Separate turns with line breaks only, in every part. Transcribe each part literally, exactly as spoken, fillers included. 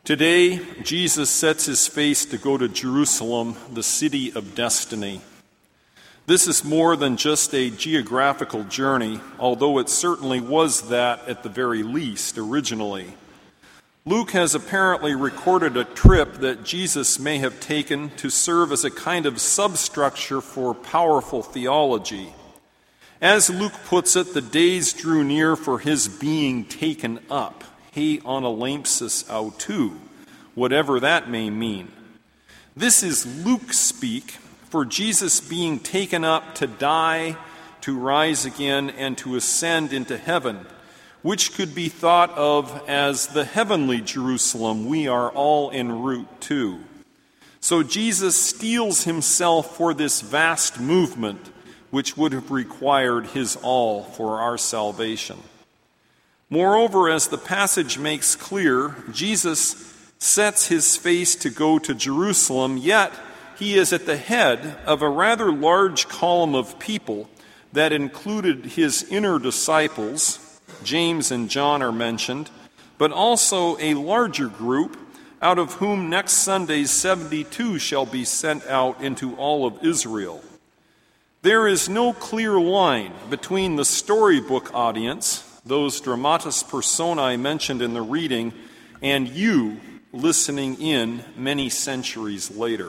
Today, Jesus sets his face to go to Jerusalem, the city of destiny. This is more than just a geographical journey, although it certainly was that at the very least originally. Luke has apparently recorded a trip that Jesus may have taken to serve as a kind of substructure for powerful theology. As Luke puts it, the days drew near for his being taken up. He analampsis autou, whatever that may mean. This is Luke speak for Jesus being taken up to die, to rise again, and to ascend into heaven, which could be thought of as the heavenly Jerusalem we are all en route to. So Jesus steels himself for this vast movement, which would have required his all for our salvation. Moreover, as the passage makes clear, Jesus sets his face to go to Jerusalem, yet he is at the head of a rather large column of people that included his inner disciples. James and John are mentioned, but also a larger group, out of whom next Sunday's seventy-two shall be sent out into all of Israel. There is no clear line between the storybook audience, those dramatis personae mentioned in the reading, and you listening in many centuries later.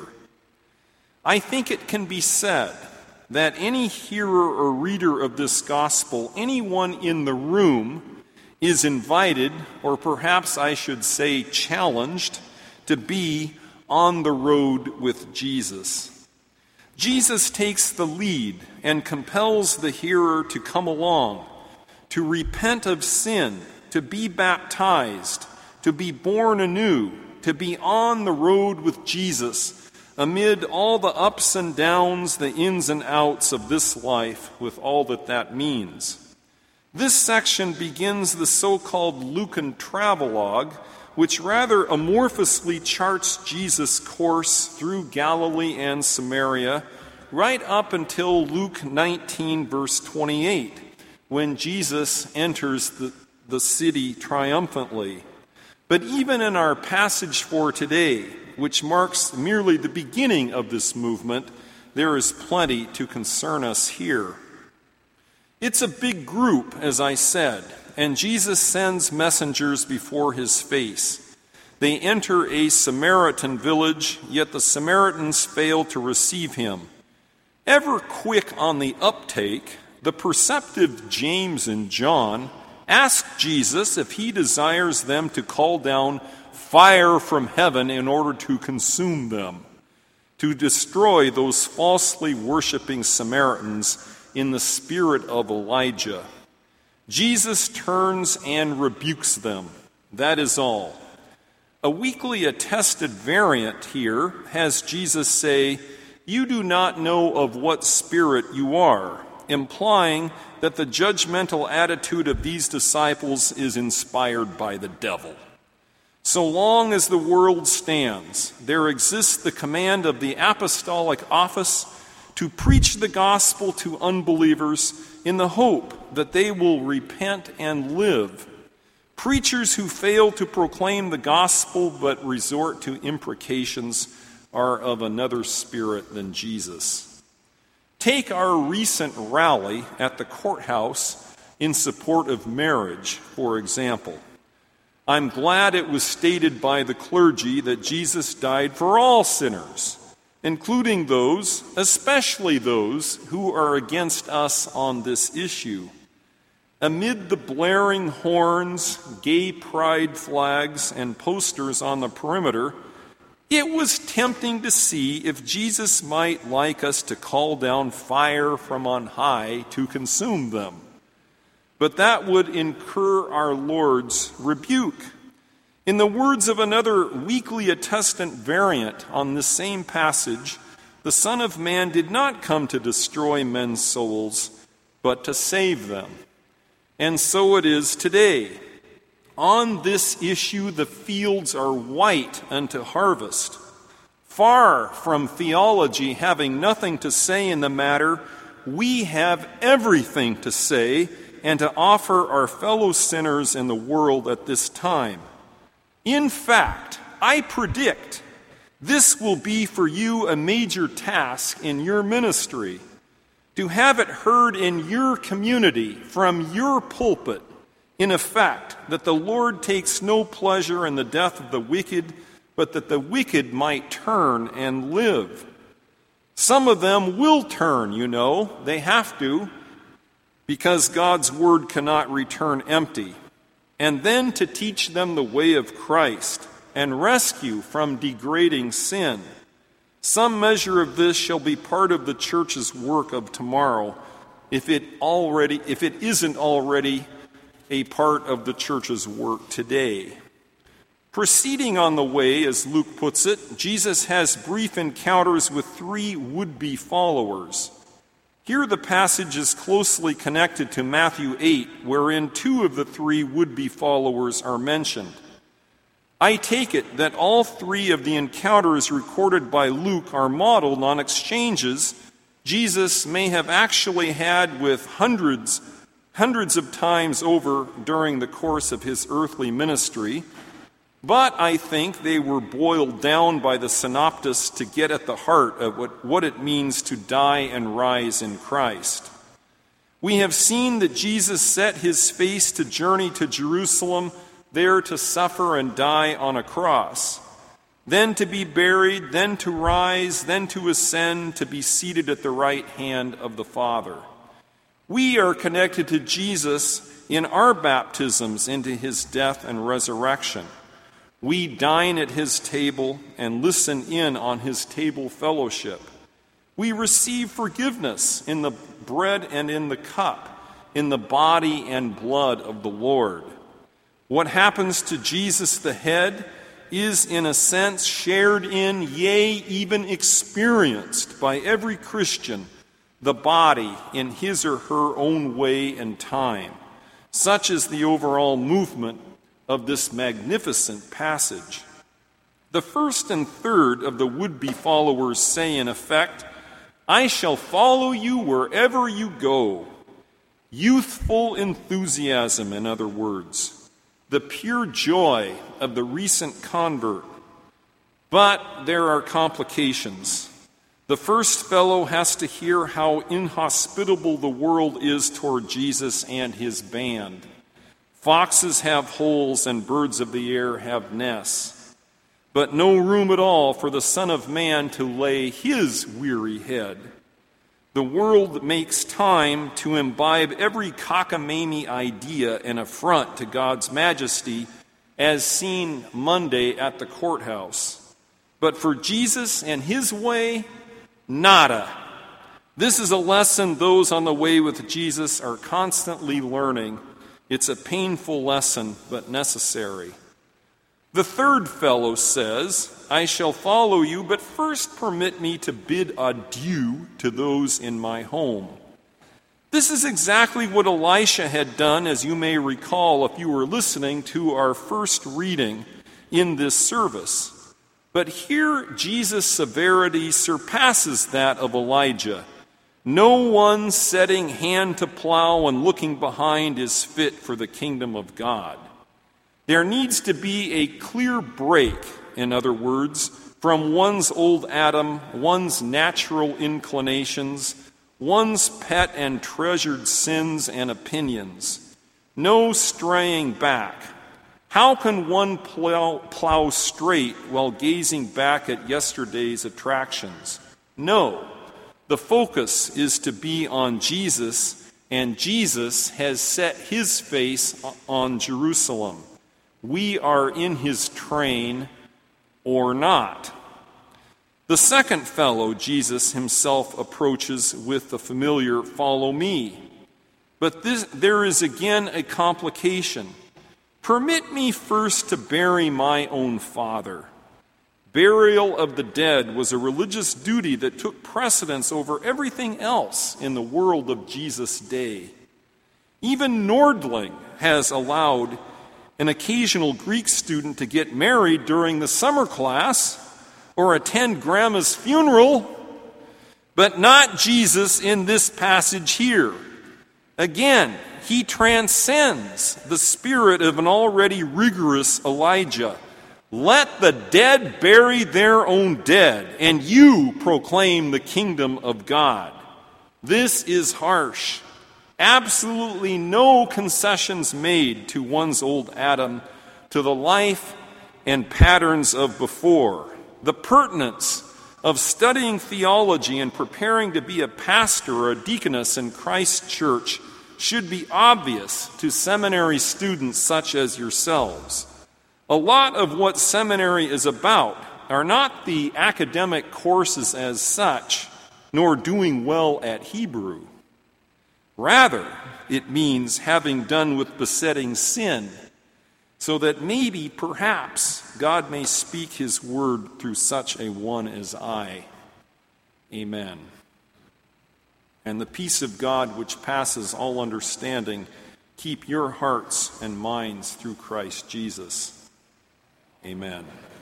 I think it can be said that any hearer or reader of this gospel, anyone in the room, is invited, or perhaps I should say challenged, to be on the road with Jesus. Jesus takes the lead and compels the hearer to come along, to repent of sin, to be baptized, to be born anew, to be on the road with Jesus amid all the ups and downs, the ins and outs of this life, with all that that means. This section begins the so-called Lucan travelogue, which rather amorphously charts Jesus' course through Galilee and Samaria, right up until Luke nineteen, verse twenty-eight, when Jesus enters the, the city triumphantly. But even in our passage for today, which marks merely the beginning of this movement, there is plenty to concern us here. It's a big group, as I said, and Jesus sends messengers before his face. They enter a Samaritan village, yet the Samaritans fail to receive him. Ever quick on the uptake, the perceptive James and John ask Jesus if he desires them to call down fire from heaven in order to consume them, to destroy those falsely worshiping Samaritans in the spirit of Elijah. Jesus turns and rebukes them. That is all. A weakly attested variant here has Jesus say, "You do not know of what spirit you are," implying that the judgmental attitude of these disciples is inspired by the devil. So long as the world stands, there exists the command of the apostolic office to preach the gospel to unbelievers in the hope that they will repent and live. Preachers who fail to proclaim the gospel but resort to imprecations are of another spirit than Jesus. Take our recent rally at the courthouse in support of marriage, for example. I'm glad it was stated by the clergy that Jesus died for all sinners, including those, especially those, who are against us on this issue. Amid the blaring horns, gay pride flags, and posters on the perimeter, it was tempting to see if Jesus might like us to call down fire from on high to consume them. But that would incur our Lord's rebuke. In the words of another weakly attestant variant on this same passage, the Son of Man did not come to destroy men's souls, but to save them. And so it is today. On this issue, the fields are white unto harvest. Far from theology having nothing to say in the matter, we have everything to say and to offer our fellow sinners in the world at this time. In fact, I predict this will be for you a major task in your ministry, to have it heard in your community from your pulpit, in effect, that the Lord takes no pleasure in the death of the wicked, but that the wicked might turn and live. Some of them will turn, you know. They have to, because God's word cannot return empty. And then to teach them the way of Christ and rescue from degrading sin. Some measure of this shall be part of the church's work of tomorrow, if it already, if it isn't already a part of the church's work today. Proceeding on the way, as Luke puts it, Jesus has brief encounters with three would-be followers. Here the passage is closely connected to Matthew eight, wherein two of the three would-be followers are mentioned. I take it that all three of the encounters recorded by Luke are modeled on exchanges Jesus may have actually had with hundreds, hundreds of times over during the course of his earthly ministry, but I think they were boiled down by the synoptists to get at the heart of what, what it means to die and rise in Christ. We have seen that Jesus set his face to journey to Jerusalem, there to suffer and die on a cross, then to be buried, then to rise, then to ascend, to be seated at the right hand of the Father. We are connected to Jesus in our baptisms into his death and resurrection. We dine at his table and listen in on his table fellowship. We receive forgiveness in the bread and in the cup, in the body and blood of the Lord. What happens to Jesus the head is, in a sense, shared in, yea, even experienced by every Christian, the body in his or her own way and time. Such is the overall movement of this magnificent passage. The first and third of the would-be followers say, in effect, I shall follow you wherever you go. Youthful enthusiasm, in other words. The pure joy of the recent convert. But there are complications. The first fellow has to hear how inhospitable the world is toward Jesus and his band. Foxes have holes and birds of the air have nests, but no room at all for the Son of Man to lay his weary head. The world makes time to imbibe every cockamamie idea and affront to God's majesty, as seen Monday at the courthouse. But for Jesus and his way, nada. This is a lesson those on the way with Jesus are constantly learning. It's a painful lesson, but necessary. The third fellow says, I shall follow you, but first permit me to bid adieu to those in my home. This is exactly what Elisha had done, as you may recall if you were listening to our first reading in this service. But here, Jesus' severity surpasses that of Elijah. No one setting hand to plow and looking behind is fit for the kingdom of God. There needs to be a clear break, in other words, from one's old Adam, one's natural inclinations, one's pet and treasured sins and opinions. No straying back. How can one plow, plow straight while gazing back at yesterday's attractions? No. The focus is to be on Jesus, and Jesus has set his face on Jerusalem. We are in his train or not. The second fellow Jesus himself approaches with the familiar, follow me. But this, there is again a complication. Permit me first to bury my own father. Burial of the dead was a religious duty that took precedence over everything else in the world of Jesus' day. Even Nordling has allowed an occasional Greek student to get married during the summer class or attend grandma's funeral, but not Jesus in this passage here. Again, he transcends the spirit of an already rigorous Elijah, Let the dead bury their own dead, and you proclaim the kingdom of God. This is harsh. Absolutely no concessions made to one's old Adam, to the life and patterns of before. The pertinence of studying theology and preparing to be a pastor or a deaconess in Christ's church should be obvious to seminary students such as yourselves. A lot of what seminary is about are not the academic courses as such, nor doing well at Hebrew. Rather, it means having done with besetting sin, so that maybe, perhaps, God may speak his word through such a one as I. Amen. And the peace of God, which passes all understanding, keep your hearts and minds through Christ Jesus. Amen.